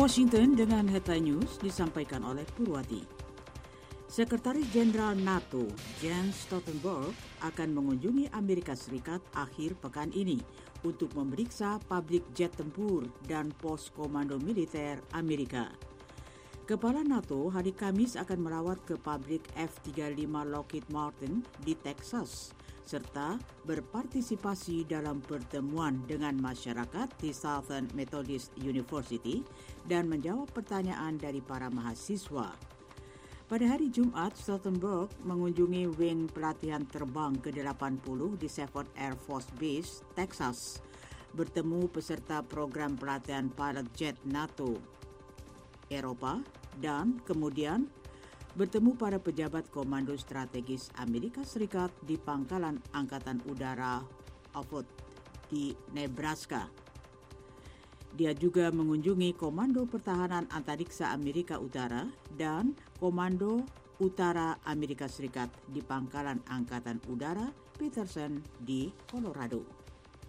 Washington dengan Headline News disampaikan oleh Purwati. Sekretaris Jenderal NATO Jens Stoltenberg akan mengunjungi Amerika Serikat akhir pekan ini untuk memeriksa pabrik jet tempur dan pos komando militer Amerika. Kepala NATO hari Kamis akan melawat ke pabrik F-35 Lockheed Martin di Texas, serta berpartisipasi dalam pertemuan dengan masyarakat di Southern Methodist University dan menjawab pertanyaan dari para mahasiswa. Pada hari Jumat, Stoltenberg mengunjungi wing pelatihan terbang ke-80 di Seaford Air Force Base, Texas, bertemu peserta program pelatihan pilot jet NATO Eropa, dan kemudian bertemu para pejabat komando strategis Amerika Serikat di Pangkalan Angkatan Udara Offutt di Nebraska. Dia juga mengunjungi Komando Pertahanan Antariksa Amerika Utara dan Komando Utara Amerika Serikat di Pangkalan Angkatan Udara Peterson di Colorado.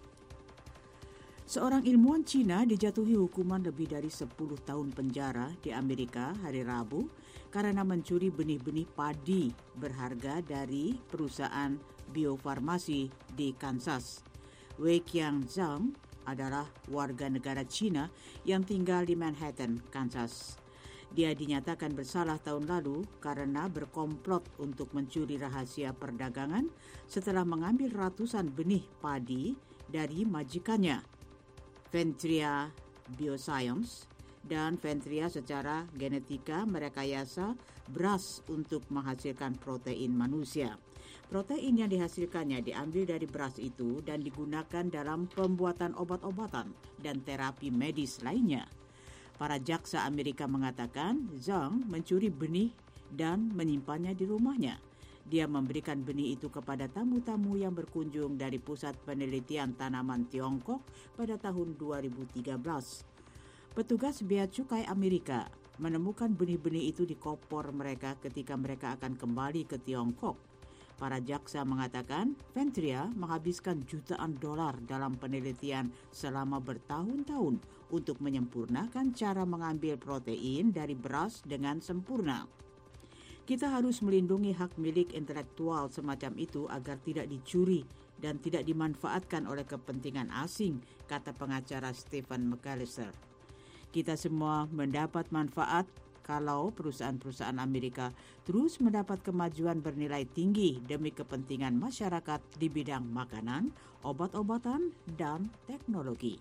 Seorang ilmuwan Cina dijatuhi hukuman lebih dari 10 tahun penjara di Amerika hari Rabu karena mencuri benih-benih padi berharga dari perusahaan biofarmasi di Kansas. Wei Qiangzhang adalah warga negara Cina yang tinggal di Manhattan, Kansas. Dia dinyatakan bersalah tahun lalu karena berkomplot untuk mencuri rahasia perdagangan setelah mengambil ratusan benih padi dari majikannya, Ventria Bioscience, dan Ventria secara genetika merekayasa beras untuk menghasilkan protein manusia. Protein yang dihasilkannya diambil dari beras itu dan digunakan dalam pembuatan obat-obatan dan terapi medis lainnya. Para jaksa Amerika mengatakan Zhang mencuri benih dan menyimpannya di rumahnya. Dia memberikan benih itu kepada tamu-tamu yang berkunjung dari Pusat Penelitian Tanaman Tiongkok pada tahun 2013. Petugas Bea Cukai Amerika menemukan benih-benih itu di koper mereka ketika mereka akan kembali ke Tiongkok. Para jaksa mengatakan Ventria menghabiskan jutaan dolar dalam penelitian selama bertahun-tahun untuk menyempurnakan cara mengambil protein dari beras dengan sempurna. Kita harus melindungi hak milik intelektual semacam itu agar tidak dicuri dan tidak dimanfaatkan oleh kepentingan asing, kata pengacara Stephen McAllister. Kita semua mendapat manfaat kalau perusahaan-perusahaan Amerika terus mendapat kemajuan bernilai tinggi demi kepentingan masyarakat di bidang makanan, obat-obatan, dan teknologi.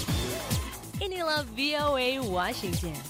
Inilah VOA Washington.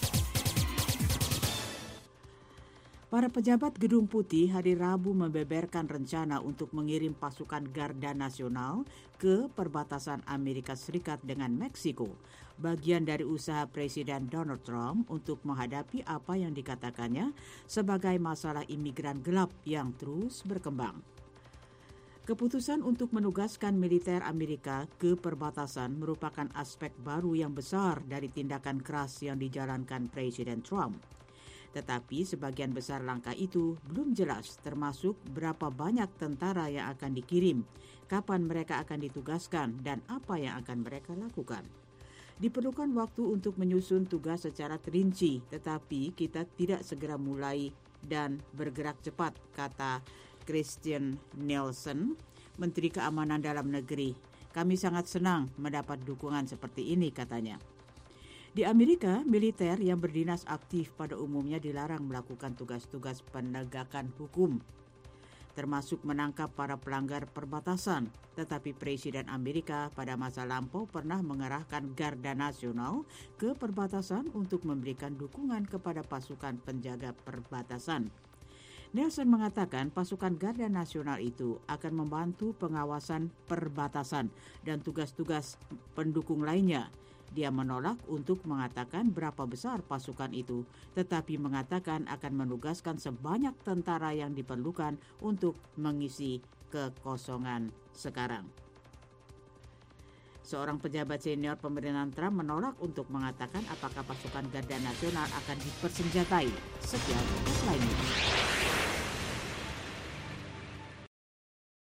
Para pejabat Gedung Putih hari Rabu membeberkan rencana untuk mengirim pasukan Garda Nasional ke perbatasan Amerika Serikat dengan Meksiko, bagian dari usaha Presiden Donald Trump untuk menghadapi apa yang dikatakannya sebagai masalah imigran gelap yang terus berkembang. Keputusan untuk menugaskan militer Amerika ke perbatasan merupakan aspek baru yang besar dari tindakan keras yang dijalankan Presiden Trump. Tetapi sebagian besar langkah itu belum jelas, termasuk berapa banyak tentara yang akan dikirim, kapan mereka akan ditugaskan, dan apa yang akan mereka lakukan. Diperlukan waktu untuk menyusun tugas secara terinci, tetapi kita tidak segera mulai dan bergerak cepat, kata Christian Nielsen, Menteri Keamanan Dalam Negeri. Kami sangat senang mendapat dukungan seperti ini, katanya. Di Amerika, militer yang berdinas aktif pada umumnya dilarang melakukan tugas-tugas penegakan hukum, termasuk menangkap para pelanggar perbatasan. Tetapi Presiden Amerika pada masa lampau pernah mengerahkan Garda Nasional ke perbatasan untuk memberikan dukungan kepada pasukan penjaga perbatasan. Nelson mengatakan pasukan Garda Nasional itu akan membantu pengawasan perbatasan dan tugas-tugas pendukung lainnya. Dia menolak untuk mengatakan berapa besar pasukan itu, tetapi mengatakan akan menugaskan sebanyak tentara yang diperlukan untuk mengisi kekosongan sekarang. Seorang pejabat senior pemerintahan Trump menolak untuk mengatakan apakah pasukan Garda Nasional akan dipersenjatai. Sekian lainnya.